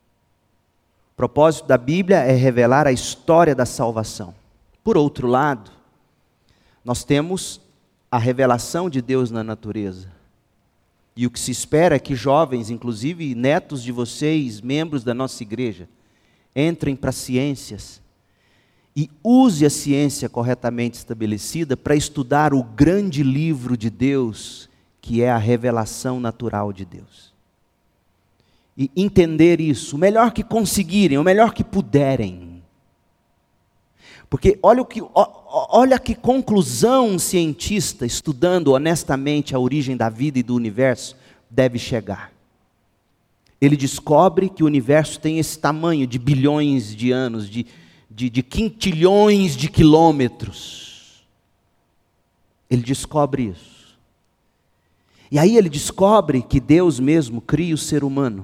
O propósito da Bíblia é revelar a história da salvação. Por outro lado, nós temos a revelação de Deus na natureza. E o que se espera é que jovens, inclusive netos de vocês, membros da nossa igreja, entrem para as ciências e use a ciência corretamente estabelecida para estudar o grande livro de Deus, que é a revelação natural de Deus. E entender isso, o melhor que conseguirem, o melhor que puderem. Porque olha, o que, olha que conclusão um cientista, estudando honestamente a origem da vida e do universo, deve chegar. Ele descobre que o universo tem esse tamanho de bilhões de anos, de, de, de quintilhões de quilômetros. Ele descobre isso. E aí ele descobre que Deus mesmo cria o ser humano.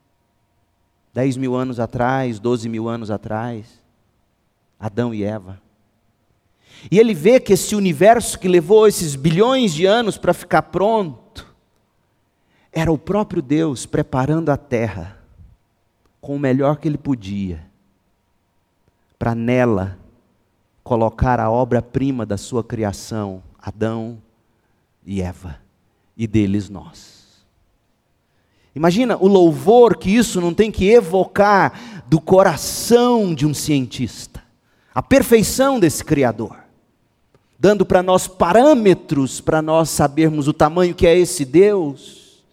Dez mil anos atrás, doze mil anos atrás, Adão e Eva. E ele vê que esse universo que levou esses bilhões de anos para ficar pronto, era o próprio Deus preparando a terra, com o melhor que ele podia, para nela colocar a obra-prima da sua criação, Adão e Eva, e deles nós. Imagina o louvor que isso não tem que evocar do coração de um cientista. A perfeição desse Criador. Dando para nós parâmetros para nós sabermos o tamanho que é esse Deus.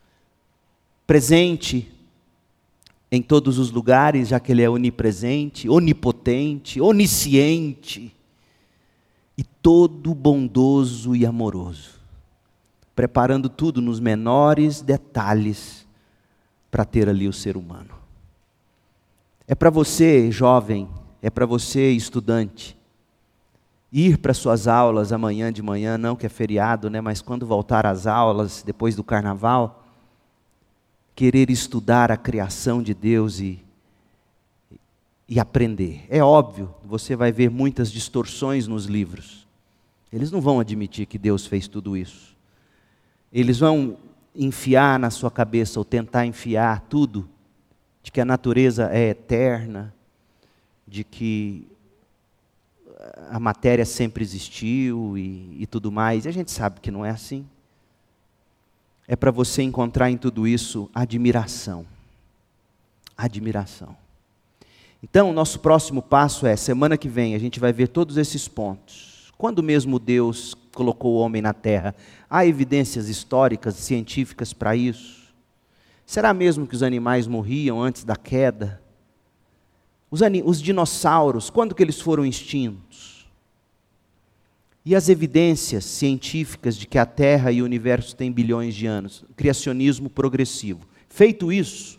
Presente em todos os lugares, já que Ele é onipresente, onipotente, onisciente. E todo bondoso e amoroso. Preparando tudo nos menores detalhes para ter ali o ser humano. É para você, jovem, é para você, estudante, ir para suas aulas amanhã de manhã, não que é feriado, né, mas quando voltar às aulas, depois do carnaval, querer estudar a criação de Deus e, e aprender. É óbvio, você vai ver muitas distorções nos livros. Eles não vão admitir que Deus fez tudo isso. Eles vão enfiar na sua cabeça, ou tentar enfiar tudo, de que a natureza é eterna, de que a matéria sempre existiu e, e tudo mais. E a gente sabe que não é assim. É para você encontrar em tudo isso admiração. Admiração. Então, o nosso próximo passo é, semana que vem, a gente vai ver todos esses pontos. Quando mesmo Deus colocou o homem na terra? Há evidências históricas, científicas para isso? Será mesmo que os animais morriam antes da queda? Os, os dinossauros, quando que eles foram extintos? E as evidências científicas de que a Terra e o universo têm bilhões de anos? Criacionismo progressivo. Feito isso,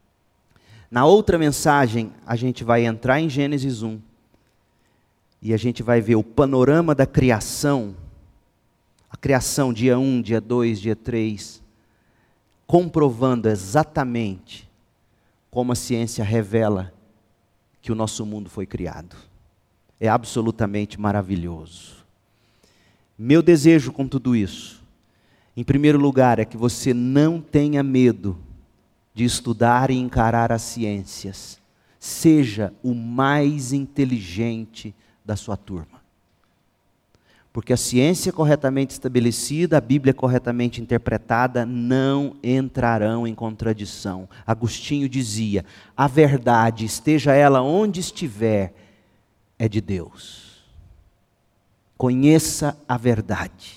na outra mensagem a gente vai entrar em Gênesis um. E a gente vai ver o panorama da criação, a criação dia um, dia dois, dia três, comprovando exatamente como a ciência revela que o nosso mundo foi criado. É absolutamente maravilhoso. Meu desejo com tudo isso, em primeiro lugar, é que você não tenha medo de estudar e encarar as ciências. Seja o mais inteligente da sua turma. Porque a ciência corretamente estabelecida, a Bíblia corretamente interpretada, não entrarão em contradição. Agostinho dizia, a verdade, esteja ela onde estiver, é de Deus. Conheça a verdade.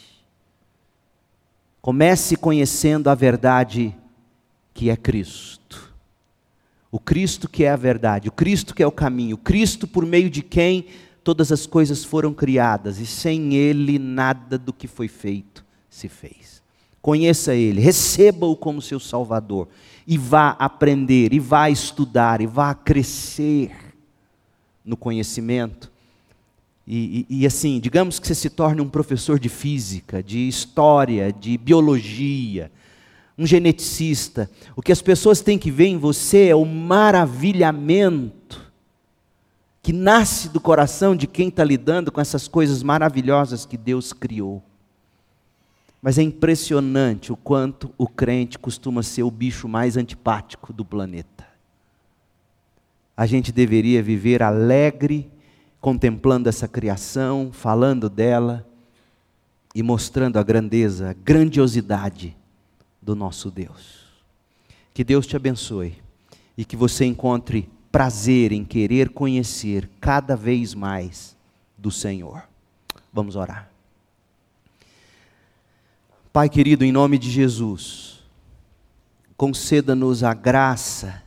Comece conhecendo a verdade que é Cristo. O Cristo que é a verdade, o Cristo que é o caminho, o Cristo por meio de quem todas as coisas foram criadas, e sem Ele nada do que foi feito se fez. Conheça Ele, receba-o como seu Salvador, e vá aprender, e vá estudar, e vá crescer no conhecimento, E, e, e assim, digamos que você se torne um professor de física, de história, de biologia, um geneticista. O que as pessoas têm que ver em você é o maravilhamento que nasce do coração de quem está lidando com essas coisas maravilhosas que Deus criou. Mas é impressionante o quanto o crente costuma ser o bicho mais antipático do planeta. A gente deveria viver alegre, contemplando essa criação, falando dela e mostrando a grandeza, a grandiosidade do nosso Deus. Que Deus te abençoe e que você encontre prazer em querer conhecer cada vez mais do Senhor. Vamos orar. Pai querido, em nome de Jesus, conceda-nos a graça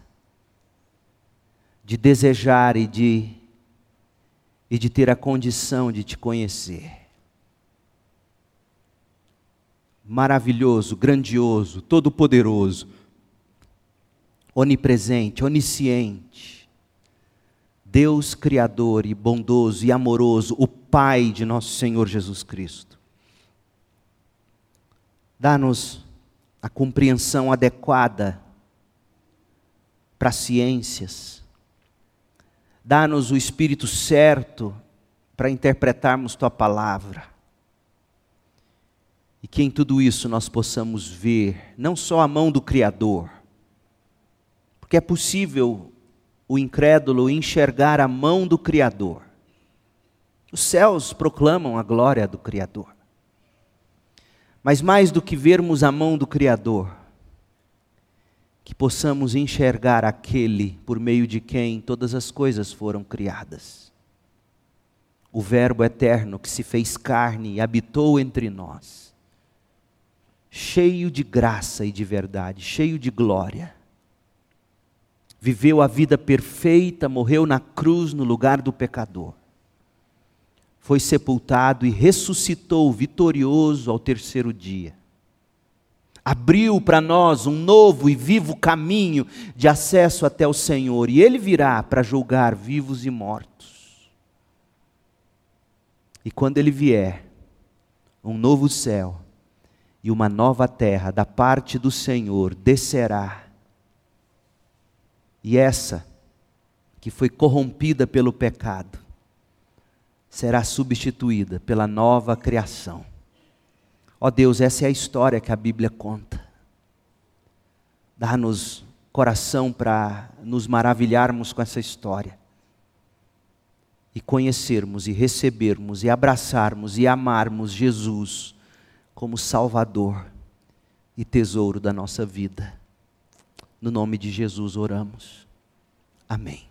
de desejar e de, e de ter a condição de te conhecer. Maravilhoso, grandioso, todo-poderoso, onipresente, onisciente, Deus Criador e bondoso e amoroso, o Pai de nosso Senhor Jesus Cristo. Dá-nos a compreensão adequada para as ciências. Dá-nos o espírito certo para interpretarmos Tua palavra. E que em tudo isso nós possamos ver, não só a mão do Criador, porque é possível o incrédulo enxergar a mão do Criador. Os céus proclamam a glória do Criador. Mas mais do que vermos a mão do Criador, que possamos enxergar aquele por meio de quem todas as coisas foram criadas. O Verbo eterno que se fez carne e habitou entre nós, cheio de graça e de verdade, cheio de glória. Viveu a vida perfeita, morreu na cruz no lugar do pecador. Foi sepultado e ressuscitou vitorioso ao terceiro dia. Abriu para nós um novo e vivo caminho de acesso até o Senhor. E Ele virá para julgar vivos e mortos. E quando Ele vier, um novo céu e uma nova terra da parte do Senhor descerá. E essa, que foi corrompida pelo pecado, será substituída pela nova criação. Ó Deus, essa é a história que a Bíblia conta. Dá-nos coração para nos maravilharmos com essa história. E conhecermos, e recebermos, e abraçarmos, e amarmos Jesus como Salvador e tesouro da nossa vida. No nome de Jesus oramos. Amém.